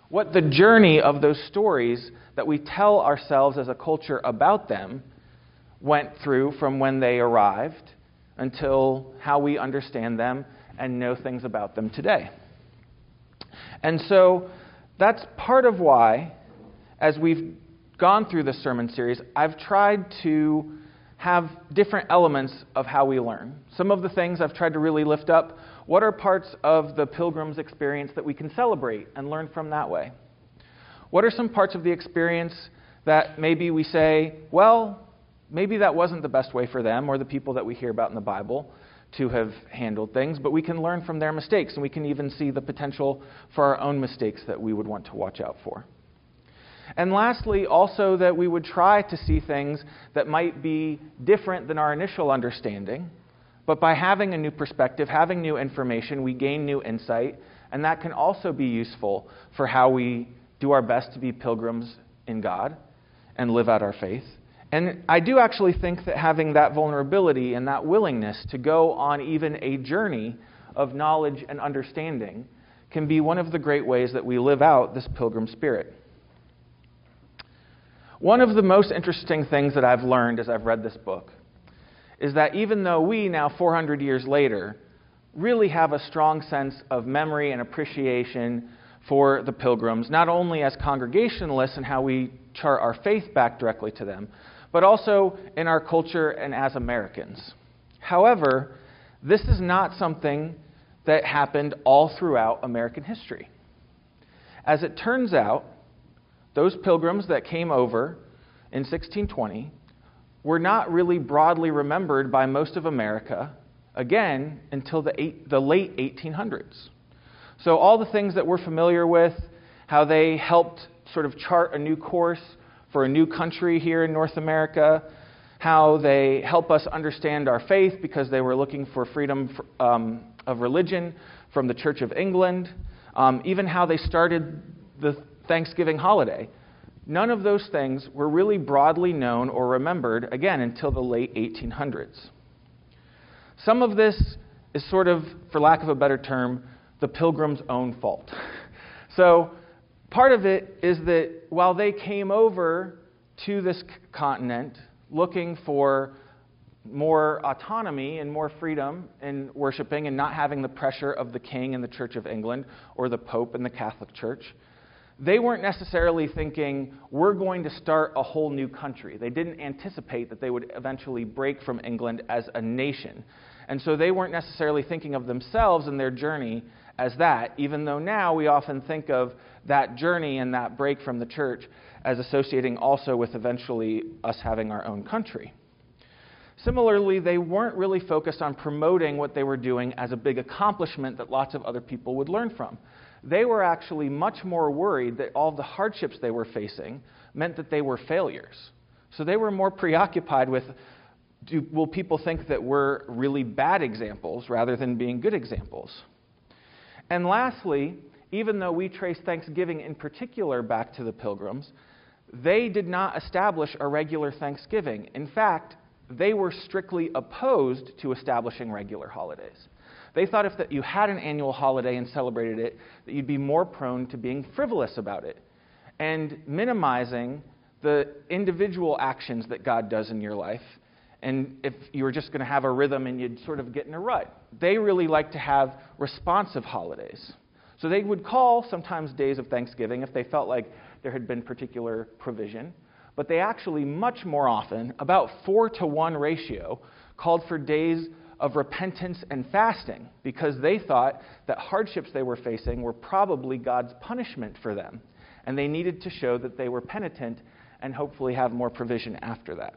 what the journey of those stories that we tell ourselves as a culture about them went through from when they arrived until how we understand them and know things about them today. And so that's part of why, as we've gone through this sermon series, I've tried to have different elements of how we learn. Some of the things I've tried to really lift up. What are parts of the Pilgrim's experience that we can celebrate and learn from that way? What are some parts of the experience that maybe we say, well, maybe that wasn't the best way for them or the people that we hear about in the Bible to have handled things, but we can learn from their mistakes, and we can even see the potential for our own mistakes that we would want to watch out for. And lastly, also that we would try to see things that might be different than our initial understanding, but by having a new perspective, having new information, we gain new insight, and that can also be useful for how we do our best to be pilgrims in God and live out our faith. And I do actually think that having that vulnerability and that willingness to go on even a journey of knowledge and understanding can be one of the great ways that we live out this pilgrim spirit. One of the most interesting things that I've learned as I've read this book is that even though we, now 400 years later, really have a strong sense of memory and appreciation for the Pilgrims, not only as Congregationalists and how we chart our faith back directly to them, but also in our culture and as Americans. However, this is not something that happened all throughout American history. As it turns out, those Pilgrims that came over in 1620 were not really broadly remembered by most of America, again, until the late 1800s. So all the things that we're familiar with, how they helped sort of chart a new course for a new country here in North America, how they help us understand our faith because they were looking for freedom of religion from the Church of England, even how they started the Thanksgiving holiday. None of those things were really broadly known or remembered, again, until the late 1800s. Some of this is sort of, for lack of a better term, the Pilgrims' own fault. So part of it is that while they came over to this continent looking for more autonomy and more freedom in worshiping and not having the pressure of the king and the Church of England or the Pope and the Catholic Church, they weren't necessarily thinking, we're going to start a whole new country. They didn't anticipate that they would eventually break from England as a nation. And so they weren't necessarily thinking of themselves and their journey as that, even though now we often think of that journey and that break from the church as associating also with eventually us having our own country. Similarly, they weren't really focused on promoting what they were doing as a big accomplishment that lots of other people would learn from. They were actually much more worried that all the hardships they were facing meant that they were failures. So they were more preoccupied with, will people think that we're really bad examples rather than being good examples? And lastly, even though we trace Thanksgiving in particular back to the Pilgrims, they did not establish a regular Thanksgiving. In fact, they were strictly opposed to establishing regular holidays. They thought if that you had an annual holiday and celebrated it, that you'd be more prone to being frivolous about it and minimizing the individual actions that God does in your life. And if you were just going to have a rhythm and you'd sort of get in a rut. They really like to have responsive holidays. So they would call sometimes days of Thanksgiving if they felt like there had been particular provision. But they actually much more often, about 4-to-1 ratio, called for days of repentance and fasting because they thought that hardships they were facing were probably God's punishment for them. And they needed to show that they were penitent and hopefully have more provision after that.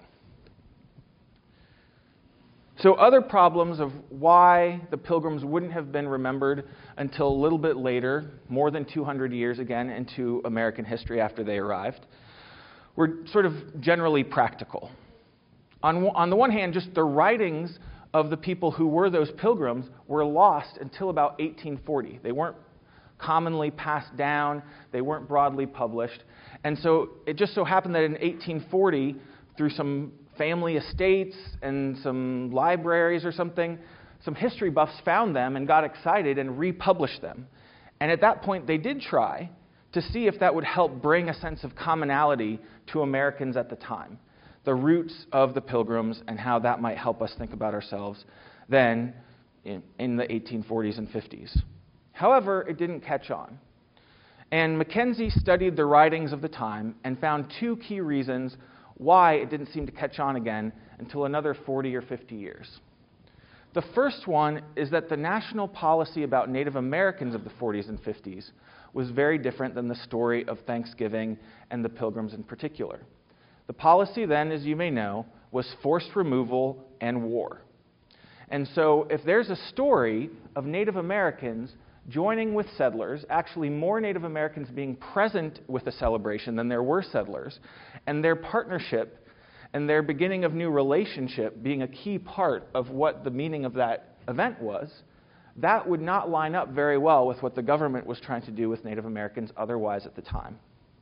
So other problems of why the Pilgrims wouldn't have been remembered until a little bit later, more than 200 years again into American history after they arrived, were sort of generally practical. On the one hand, just the writings of the people who were those pilgrims were lost until about 1840. They weren't commonly passed down. They weren't broadly published. And so it just so happened that in 1840, through some family estates and some libraries or something, some history buffs found them and got excited and republished them. And at that point, they did try to see if that would help bring a sense of commonality to Americans at the time, the roots of the Pilgrims and how that might help us think about ourselves then in the 1840s and 50s. However, it didn't catch on. And Mackenzie studied the writings of the time and found two key reasons why it didn't seem to catch on again until another 40 or 50 years. The first one is that the national policy about Native Americans of the 40s and 50s was very different than the story of Thanksgiving and the Pilgrims in particular. The policy then, as you may know, was forced removal and war. And so if there's a story of Native Americans joining with settlers, actually more Native Americans being present with the celebration than there were settlers, and their partnership and their beginning of new relationship being a key part of what the meaning of that event was, that would not line up very well with what the government was trying to do with Native Americans otherwise at the time.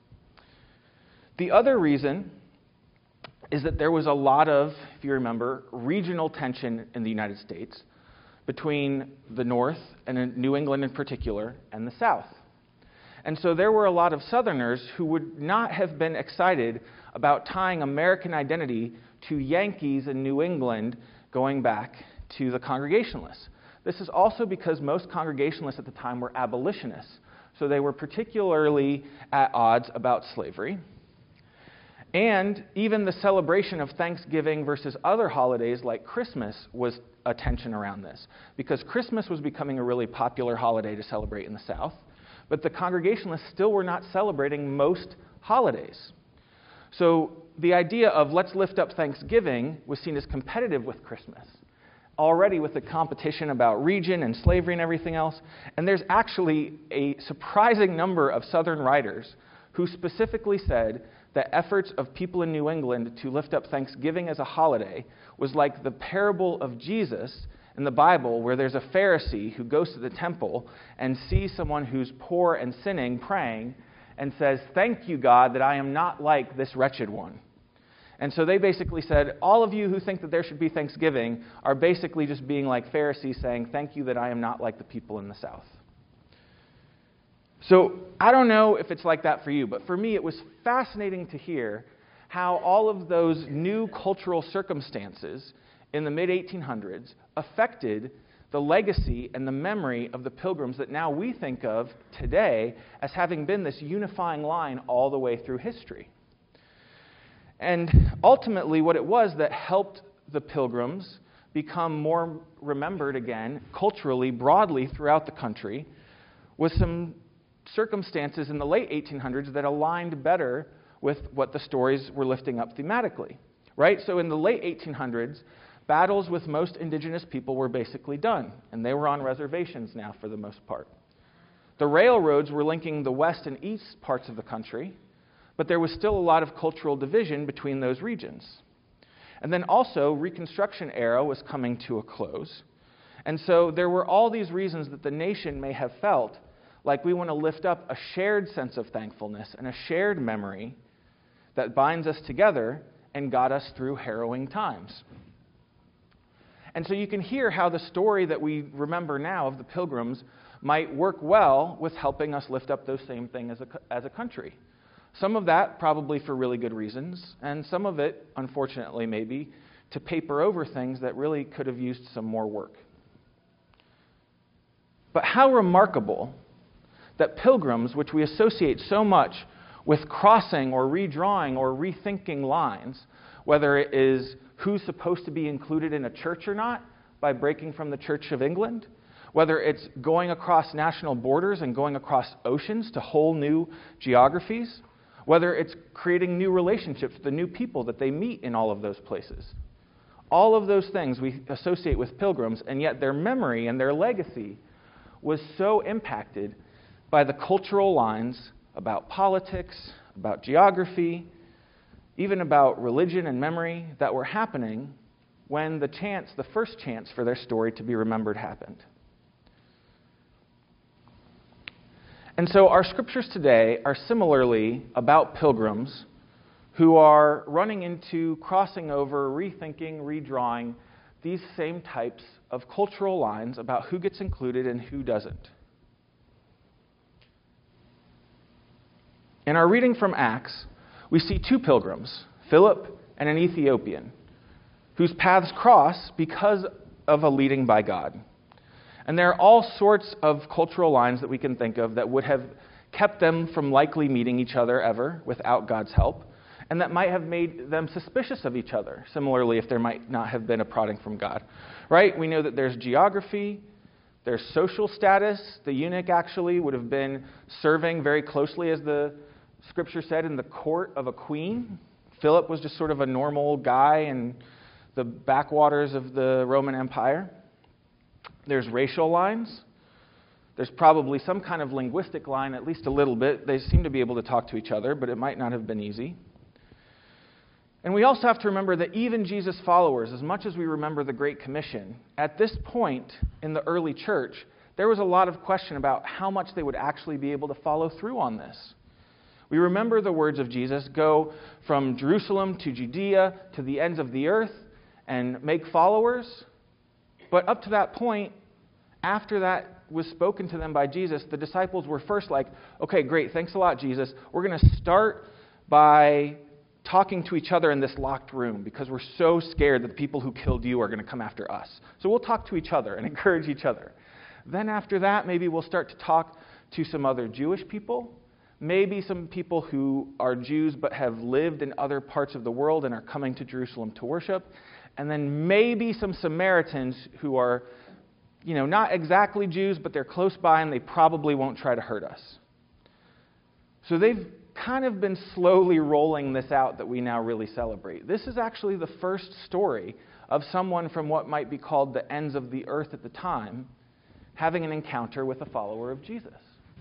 The other reason is that there was a lot of, if you remember, regional tension in the United States between the North, and in New England in particular, and the South. And so there were a lot of Southerners who would not have been excited about tying American identity to Yankees in New England going back to the Congregationalists. This is also because most Congregationalists at the time were abolitionists, so they were particularly at odds about slavery. And even the celebration of Thanksgiving versus other holidays like Christmas was a tension around this, because Christmas was becoming a really popular holiday to celebrate in the South, but the Congregationalists still were not celebrating most holidays. So the idea of let's lift up Thanksgiving was seen as competitive with Christmas, already with the competition about region and slavery and everything else. And there's actually a surprising number of Southern writers who specifically said that efforts of people in New England to lift up Thanksgiving as a holiday was like the parable of Jesus in the Bible, where there's a Pharisee who goes to the temple and sees someone who's poor and sinning, praying, and says, "Thank you, God, that I am not like this wretched one." And so they basically said, all of you who think that there should be Thanksgiving are basically just being like Pharisees saying, "Thank you that I am not like the people in the South." So I don't know if it's like that for you, but for me it was fascinating to hear how all of those new cultural circumstances in the mid-1800s affected the legacy and the memory of the Pilgrims that now we think of today as having been this unifying line all the way through history. And ultimately what it was that helped the Pilgrims become more remembered again culturally, broadly throughout the country, was some circumstances in the late 1800s that aligned better with what the stories were lifting up thematically, right? So in the late 1800s, battles with most indigenous people were basically done, and they were on reservations now for the most part. The railroads were linking the west and east parts of the country, but there was still a lot of cultural division between those regions. And then also, Reconstruction era was coming to a close, and so there were all these reasons that the nation may have felt like we want to lift up a shared sense of thankfulness and a shared memory that binds us together and got us through harrowing times. And so you can hear how the story that we remember now of the Pilgrims might work well with helping us lift up those same things as a country. Some of that probably for really good reasons, and some of it, unfortunately maybe, to paper over things that really could have used some more work. But how remarkable that Pilgrims, which we associate so much with crossing or redrawing or rethinking lines, whether it is who's supposed to be included in a church or not by breaking from the Church of England, whether it's going across national borders and going across oceans to whole new geographies, whether it's creating new relationships with the new people that they meet in all of those places. All of those things we associate with Pilgrims, and yet their memory and their legacy was so impacted by the cultural lines about politics, about geography, even about religion and memory that were happening when the first chance for their story to be remembered happened. And so our scriptures today are similarly about pilgrims who are running into, crossing over, rethinking, redrawing these same types of cultural lines about who gets included and who doesn't. In our reading from Acts, we see two pilgrims, Philip and an Ethiopian, whose paths cross because of a leading by God. And there are all sorts of cultural lines that we can think of that would have kept them from likely meeting each other ever without God's help, and that might have made them suspicious of each other, similarly if there might not have been a prodding from God. Right? We know that there's geography, there's social status. The eunuch actually would have been serving very closely, as the scripture said, in the court of a queen. Philip was just sort of a normal guy in the backwaters of the Roman Empire. There's racial lines. There's probably some kind of linguistic line, at least a little bit. They seem to be able to talk to each other, but it might not have been easy. And we also have to remember that even Jesus' followers, as much as we remember the Great Commission, at this point in the early church, there was a lot of question about how much they would actually be able to follow through on this. We remember the words of Jesus, go from Jerusalem to Judea to the ends of the earth and make followers. But up to that point, after that was spoken to them by Jesus, the disciples were first like, okay, great, thanks a lot, Jesus. We're going to start by talking to each other in this locked room because we're so scared that the people who killed you are going to come after us. So we'll talk to each other and encourage each other. Then after that, maybe we'll start to talk to some other Jewish people, maybe some people who are Jews but have lived in other parts of the world and are coming to Jerusalem to worship, and then maybe some Samaritans who are, not exactly Jews, but they're close by and they probably won't try to hurt us. So they've kind of been slowly rolling this out that we now really celebrate. This is actually the first story of someone from what might be called the ends of the earth at the time having an encounter with a follower of Jesus.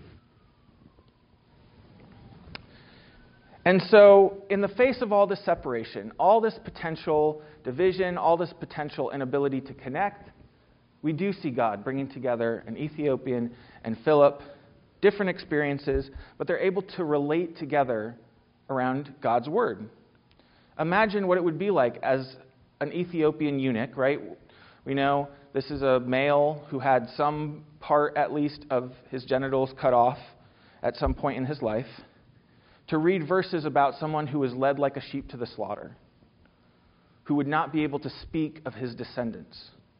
And so, in the face of all this separation, all this potential division, all this potential inability to connect, we do see God bringing together an Ethiopian and Philip, different experiences, but they're able to relate together around God's Word. Imagine what it would be like as an Ethiopian eunuch, right? We know this is a male who had some part, at least, of his genitals cut off at some point in his life, to read verses about someone who was led like a sheep to the slaughter, who would not be able to speak of his descendants.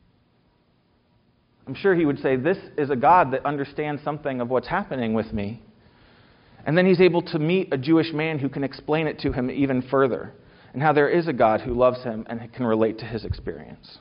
I'm sure he would say, this is a God that understands something of what's happening with me. And then he's able to meet a Jewish man who can explain it to him even further, and how there is a God who loves him and can relate to his experience.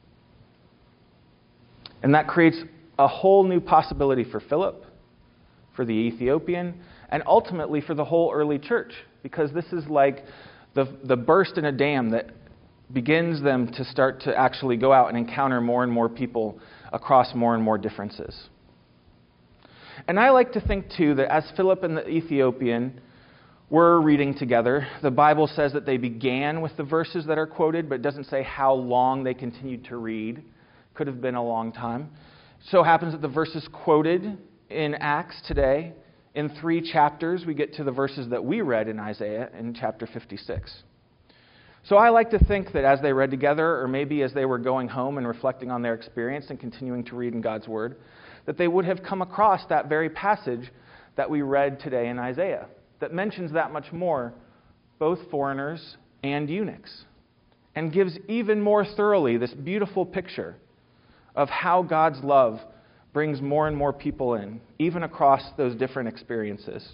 And that creates a whole new possibility for Philip, for the Ethiopian, and ultimately for the whole early church, because this is like the burst in a dam that begins them to start to actually go out and encounter more and more people across more and more differences. And I like to think, too, that as Philip and the Ethiopian were reading together, the Bible says that they began with the verses that are quoted, but it doesn't say how long they continued to read. Could have been a long time. So happens that the verses quoted in Acts today, in 3 chapters, we get to the verses that we read in Isaiah in chapter 56. So I like to think that as they read together, or maybe as they were going home and reflecting on their experience and continuing to read in God's Word, that they would have come across that very passage that we read today in Isaiah, that mentions that much more, both foreigners and eunuchs, and gives even more thoroughly this beautiful picture of how God's love brings more and more people in, even across those different experiences.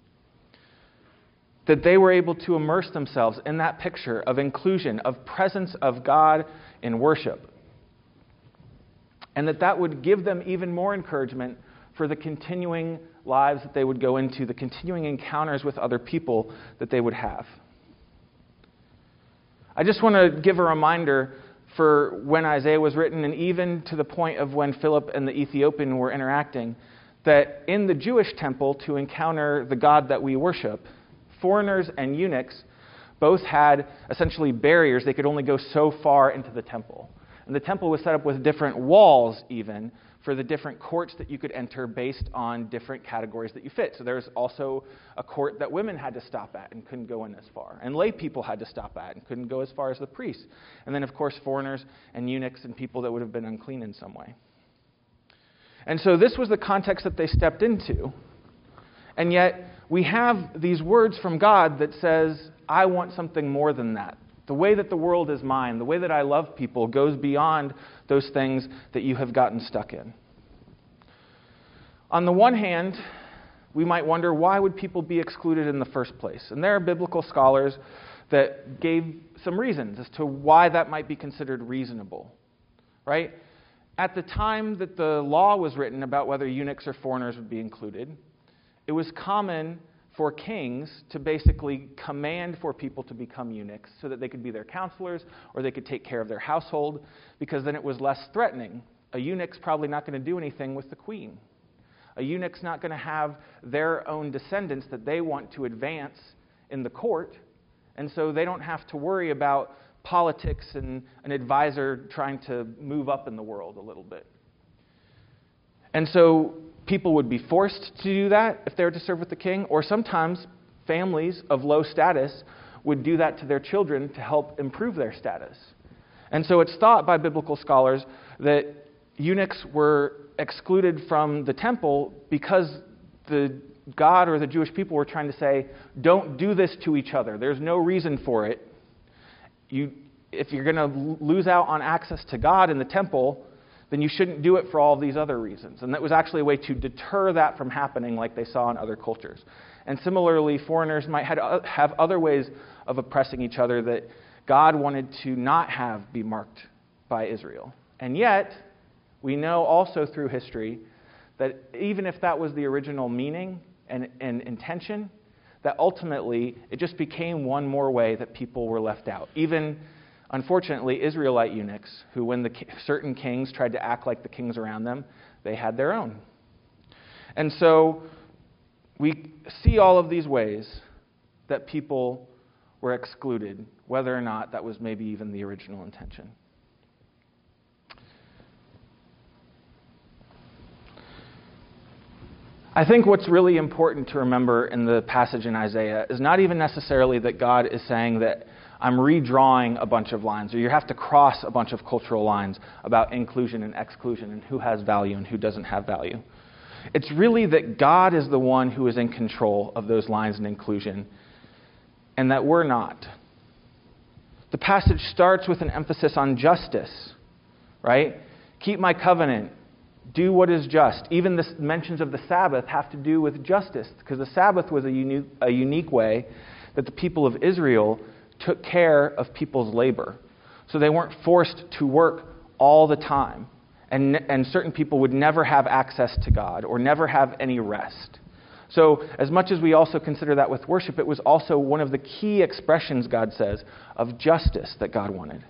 That they were able to immerse themselves in that picture of inclusion, of presence of God in worship. And that would give them even more encouragement for the continuing lives that they would go into, the continuing encounters with other people that they would have. I just want to give a reminder for when Isaiah was written, and even to the point of when Philip and the Ethiopian were interacting, that in the Jewish temple, to encounter the God that we worship, foreigners and eunuchs both had essentially barriers. They could only go so far into the temple. And the temple was set up with different walls even for the different courts that you could enter based on different categories that you fit. So there's also a court that women had to stop at and couldn't go in as far. And lay people had to stop at and couldn't go as far as the priests. And then, of course, foreigners and eunuchs and people that would have been unclean in some way. And so this was the context that they stepped into. And yet, we have these words from God that says, I want something more than that. The way that the world is mine, the way that I love people goes beyond those things that you have gotten stuck in. On the one hand, we might wonder, why would people be excluded in the first place? And there are biblical scholars that gave some reasons as to why that might be considered reasonable, right? At the time that the law was written about whether eunuchs or foreigners would be included, it was common for kings to basically command for people to become eunuchs so that they could be their counselors or they could take care of their household, because then it was less threatening. A eunuch's probably not going to do anything with the queen. A eunuch's not going to have their own descendants that they want to advance in the court, and so they don't have to worry about politics and an advisor trying to move up in the world a little bit. And so people would be forced to do that if they were to serve with the king, or sometimes families of low status would do that to their children to help improve their status. And so it's thought by biblical scholars that eunuchs were excluded from the temple because the God or the Jewish people were trying to say, don't do this to each other. There's no reason for it. If you're going to lose out on access to God in the temple, then you shouldn't do it for all of these other reasons. And that was actually a way to deter that from happening like they saw in other cultures. And similarly, foreigners might have other ways of oppressing each other that God wanted to not have be marked by Israel. And yet, we know also through history that even if that was the original meaning and intention, that ultimately it just became one more way that people were left out. Even, unfortunately, Israelite eunuchs, who when certain kings tried to act like the kings around them, they had their own. And so we see all of these ways that people were excluded, whether or not that was maybe even the original intention. I think what's really important to remember in the passage in Isaiah is not even necessarily that God is saying that I'm redrawing a bunch of lines, or you have to cross a bunch of cultural lines about inclusion and exclusion and who has value and who doesn't have value. It's really that God is the one who is in control of those lines and inclusion, and that we're not. The passage starts with an emphasis on justice, right? Keep my covenant. Do what is just. Even the mentions of the Sabbath have to do with justice, because the Sabbath was a unique way that the people of Israel took care of people's labor. So they weren't forced to work all the time. And certain people would never have access to God or never have any rest. So as much as we also consider that with worship, it was also one of the key expressions, God says, of justice that God wanted.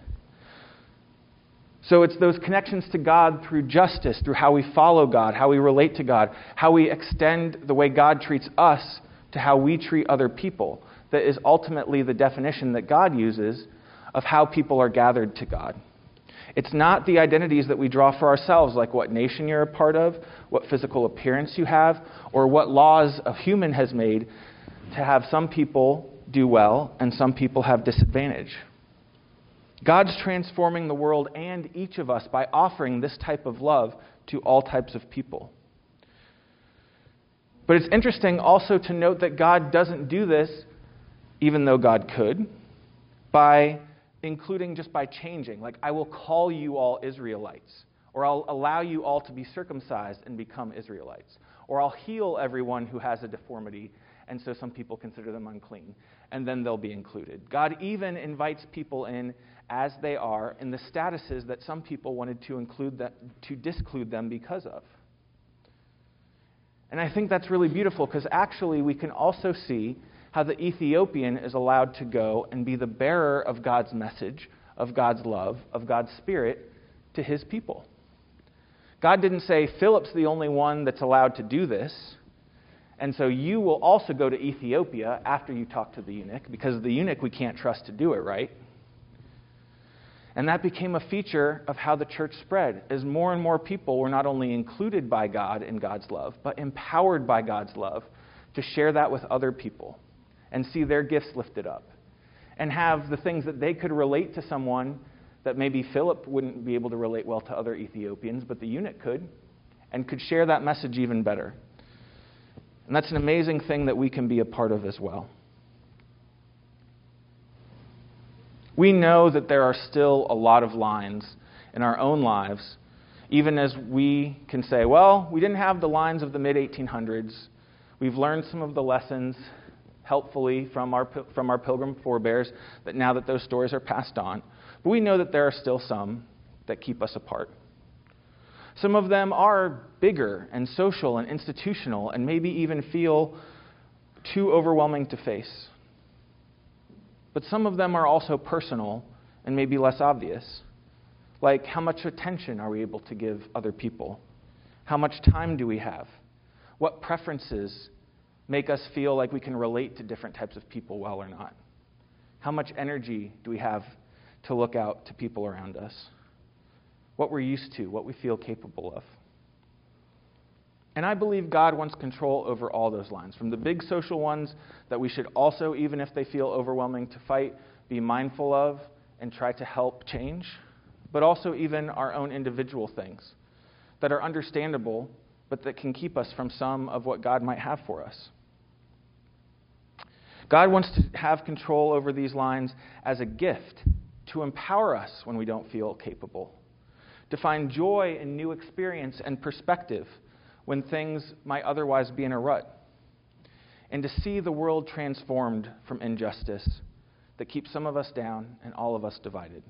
So it's those connections to God through justice, through how we follow God, how we relate to God, how we extend the way God treats us to how we treat other people, that is ultimately the definition that God uses of how people are gathered to God. It's not the identities that we draw for ourselves, like what nation you're a part of, what physical appearance you have, or what laws a human has made to have some people do well and some people have disadvantage. God's transforming the world and each of us by offering this type of love to all types of people. But it's interesting also to note that God doesn't do this, even though God could, by including just by changing. Like, I will call you all Israelites, or I'll allow you all to be circumcised and become Israelites, or I'll heal everyone who has a deformity, and so some people consider them unclean, and then they'll be included. God even invites people in as they are in the statuses that some people wanted to disclude them because of. And I think that's really beautiful, because actually we can also see how the Ethiopian is allowed to go and be the bearer of God's message, of God's love, of God's Spirit to his people. God didn't say, Philip's the only one that's allowed to do this, and so you will also go to Ethiopia after you talk to the eunuch, because the eunuch we can't trust to do it right. And that became a feature of how the church spread, as more and more people were not only included by God in God's love, but empowered by God's love to share that with other people and see their gifts lifted up and have the things that they could relate to someone that maybe Philip wouldn't be able to relate well to other Ethiopians, but the eunuch could, and could share that message even better. And that's an amazing thing that we can be a part of as well. We know that there are still a lot of lines in our own lives, even as we can say, well, we didn't have the lines of the mid-1800s. We've learned some of the lessons helpfully from our Pilgrim forebears that now that those stories are passed on. But we know that there are still some that keep us apart. Some of them are bigger and social and institutional and maybe even feel too overwhelming to face. But some of them are also personal and maybe less obvious. Like, how much attention are we able to give other people? How much time do we have? What preferences make us feel like we can relate to different types of people well or not? How much energy do we have to look out to people around us? What we're used to, what we feel capable of. And I believe God wants control over all those lines, from the big social ones that we should also, even if they feel overwhelming to fight, be mindful of and try to help change, but also even our own individual things that are understandable, but that can keep us from some of what God might have for us. God wants to have control over these lines as a gift to empower us when we don't feel capable, to find joy in new experience and perspective when things might otherwise be in a rut, and to see the world transformed from injustice that keeps some of us down and all of us divided.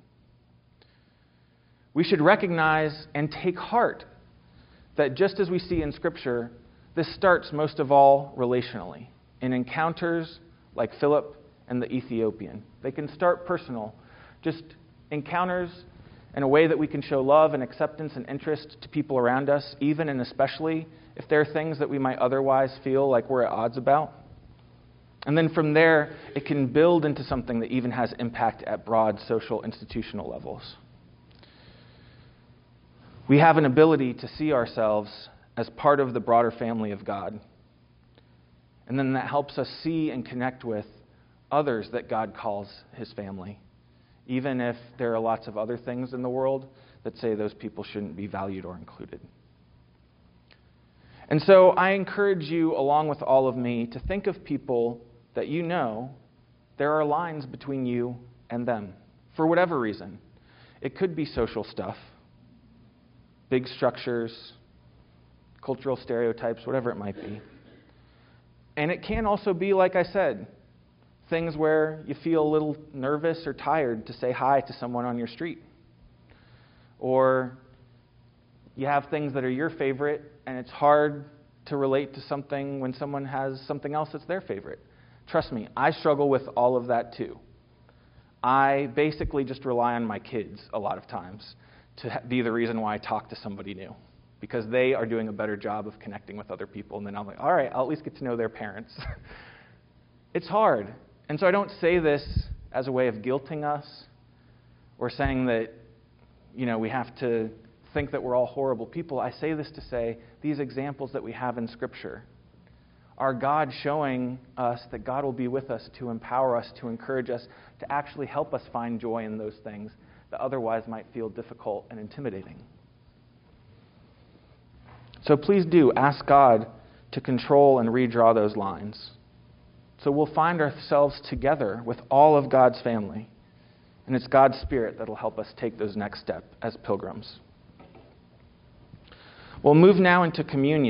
We should recognize and take heart that just as we see in Scripture, this starts most of all relationally, in encounters like Philip and the Ethiopian. They can start personal, just encounters in a way that we can show love and acceptance and interest to people around us, even and especially if there are things that we might otherwise feel like we're at odds about. And then from there, it can build into something that even has impact at broad social institutional levels. We have an ability to see ourselves as part of the broader family of God. And then that helps us see and connect with others that God calls His family, even if there are lots of other things in the world that say those people shouldn't be valued or included. And so I encourage you, along with all of me, to think of people that you know there are lines between you and them, for whatever reason. It could be social stuff, big structures, cultural stereotypes, whatever it might be. And it can also be, like I said, things where you feel a little nervous or tired to say hi to someone on your street. Or you have things that are your favorite, and it's hard to relate to something when someone has something else that's their favorite. Trust me, I struggle with all of that too. I basically just rely on my kids a lot of times to be the reason why I talk to somebody new, because they are doing a better job of connecting with other people. And then I'm like, all right, I'll at least get to know their parents. It's hard. And so I don't say this as a way of guilting us or saying that, we have to think that we're all horrible people. I say this to say these examples that we have in Scripture are God showing us that God will be with us to empower us, to encourage us, to actually help us find joy in those things that otherwise might feel difficult and intimidating. So please do ask God to control and redraw those lines. So we'll find ourselves together with all of God's family. And it's God's Spirit that will help us take those next steps as pilgrims. We'll move now into communion.